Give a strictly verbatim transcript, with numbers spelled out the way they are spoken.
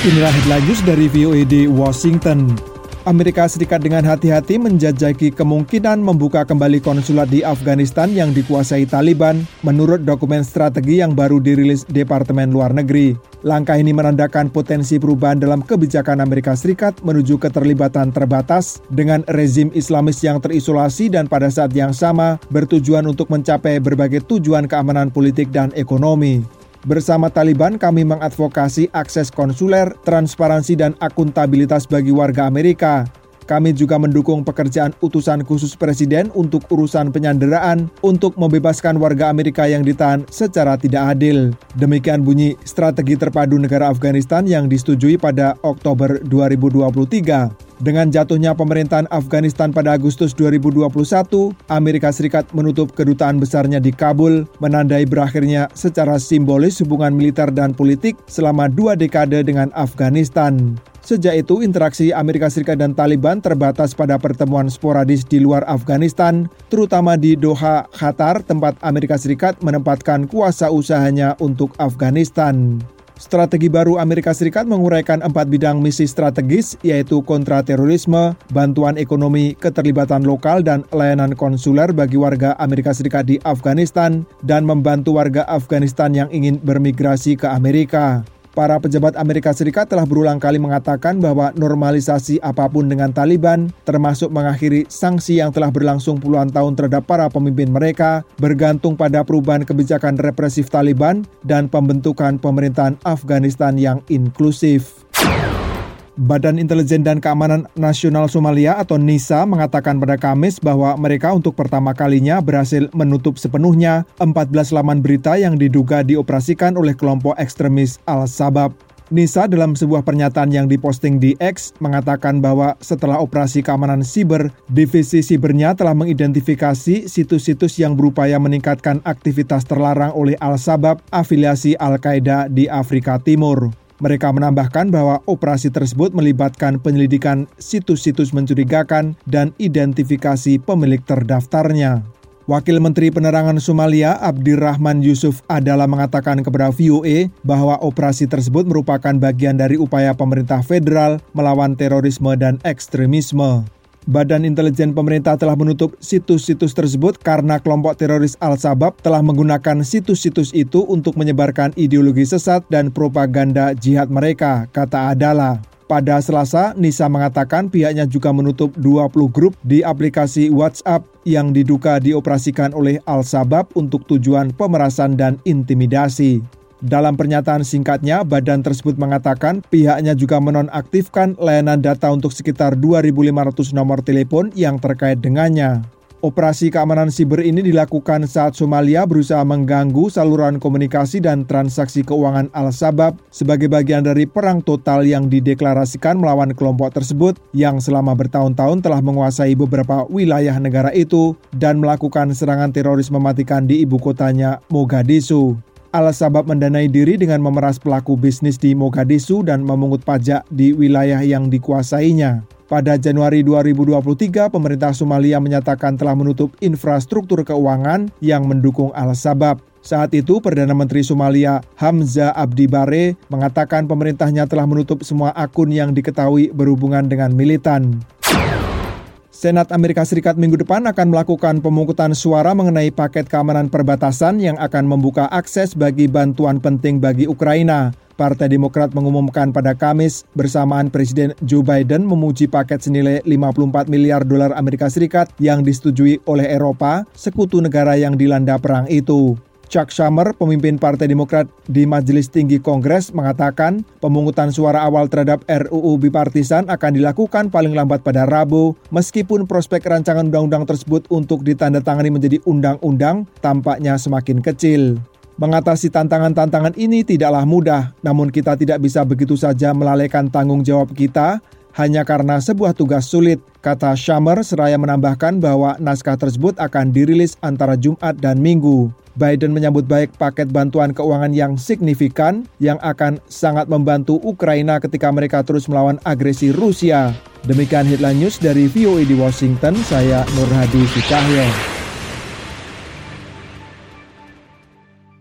Inilah headline news dari V O A di Washington. Amerika Serikat dengan hati-hati menjajaki kemungkinan membuka kembali konsulat di Afghanistan yang dikuasai Taliban menurut dokumen strategi yang baru dirilis Departemen Luar Negeri. Langkah ini menandakan potensi perubahan dalam kebijakan Amerika Serikat menuju keterlibatan terbatas dengan rezim Islamis yang terisolasi dan pada saat yang sama bertujuan untuk mencapai berbagai tujuan keamanan politik dan ekonomi. Bersama Taliban, kami mengadvokasi akses konsuler, transparansi dan akuntabilitas bagi warga Amerika. Kami juga mendukung pekerjaan utusan khusus Presiden untuk urusan penyanderaan untuk membebaskan warga Amerika yang ditahan secara tidak adil. Demikian bunyi strategi terpadu negara Afghanistan yang disetujui pada Oktober dua ribu dua puluh tiga. Dengan jatuhnya pemerintahan Afghanistan pada Agustus dua ribu dua puluh satu, Amerika Serikat menutup kedutaan besarnya di Kabul, menandai berakhirnya secara simbolis hubungan militer dan politik selama dua dekade dengan Afghanistan. Sejak itu, interaksi Amerika Serikat dan Taliban terbatas pada pertemuan sporadis di luar Afghanistan, terutama di Doha, Qatar, tempat Amerika Serikat menempatkan kuasa usahanya untuk Afghanistan. Strategi baru Amerika Serikat menguraikan empat bidang misi strategis, yaitu kontraterorisme, bantuan ekonomi, keterlibatan lokal, dan layanan konsuler bagi warga Amerika Serikat di Afghanistan, dan membantu warga Afghanistan yang ingin bermigrasi ke Amerika. Para pejabat Amerika Serikat telah berulang kali mengatakan bahwa normalisasi apapun dengan Taliban, termasuk mengakhiri sanksi yang telah berlangsung puluhan tahun terhadap para pemimpin mereka, bergantung pada perubahan kebijakan represif Taliban dan pembentukan pemerintahan Afghanistan yang inklusif. Badan Intelijen dan Keamanan Nasional Somalia atau NISA mengatakan pada Kamis bahwa mereka untuk pertama kalinya berhasil menutup sepenuhnya empat belas laman berita yang diduga dioperasikan oleh kelompok ekstremis Al-Shabaab. NISA dalam sebuah pernyataan yang diposting di X mengatakan bahwa setelah operasi keamanan siber, divisi sibernya telah mengidentifikasi situs-situs yang berupaya meningkatkan aktivitas terlarang oleh Al-Shabaab afiliasi Al-Qaeda di Afrika Timur. Mereka menambahkan bahwa operasi tersebut melibatkan penyelidikan situs-situs mencurigakan dan identifikasi pemilik terdaftarnya. Wakil Menteri Penerangan Somalia Abdirrahman Yusuf Adala mengatakan kepada V O A bahwa operasi tersebut merupakan bagian dari upaya pemerintah federal melawan terorisme dan ekstremisme. Badan Intelijen Pemerintah telah menutup situs-situs tersebut karena kelompok teroris Al-Shabaab telah menggunakan situs-situs itu untuk menyebarkan ideologi sesat dan propaganda jihad mereka, kata Adala. Pada Selasa, NISA mengatakan pihaknya juga menutup dua puluh grup di aplikasi WhatsApp yang diduga dioperasikan oleh Al-Shabaab untuk tujuan pemerasan dan intimidasi. Dalam pernyataan singkatnya, badan tersebut mengatakan pihaknya juga menonaktifkan layanan data untuk sekitar dua ribu lima ratus nomor telepon yang terkait dengannya. Operasi keamanan siber ini dilakukan saat Somalia berusaha mengganggu saluran komunikasi dan transaksi keuangan Al-Shabaab sebagai bagian dari perang total yang dideklarasikan melawan kelompok tersebut yang selama bertahun-tahun telah menguasai beberapa wilayah negara itu dan melakukan serangan teroris mematikan di ibu kotanya Mogadishu. Al-Shabaab mendanai diri dengan memeras pelaku bisnis di Mogadishu dan memungut pajak di wilayah yang dikuasainya. Pada Januari dua ribu dua puluh tiga, pemerintah Somalia menyatakan telah menutup infrastruktur keuangan yang mendukung Al-Shabaab. Saat itu, Perdana Menteri Somalia Hamzah Abdi Bare mengatakan pemerintahnya telah menutup semua akun yang diketahui berhubungan dengan militan. Senat Amerika Serikat minggu depan akan melakukan pemungutan suara mengenai paket keamanan perbatasan yang akan membuka akses bagi bantuan penting bagi Ukraina. Partai Demokrat mengumumkan pada Kamis bersamaan Presiden Joe Biden memuji paket senilai lima puluh empat miliar dolar Amerika Serikat yang disetujui oleh Eropa, sekutu negara yang dilanda perang itu. Chuck Schumer, pemimpin Partai Demokrat di Majelis Tinggi Kongres, mengatakan pemungutan suara awal terhadap R U U bipartisan akan dilakukan paling lambat pada Rabu, meskipun prospek rancangan undang-undang tersebut untuk ditandatangani menjadi undang-undang tampaknya semakin kecil. Mengatasi tantangan-tantangan ini tidaklah mudah, namun kita tidak bisa begitu saja melalaikan tanggung jawab kita hanya karena sebuah tugas sulit, kata Schumer seraya menambahkan bahwa naskah tersebut akan dirilis antara Jumat dan Minggu. Biden menyambut baik paket bantuan keuangan yang signifikan yang akan sangat membantu Ukraina ketika mereka terus melawan agresi Rusia. Demikian headline news dari V O A di Washington, saya Nur Hadi Fikahyo.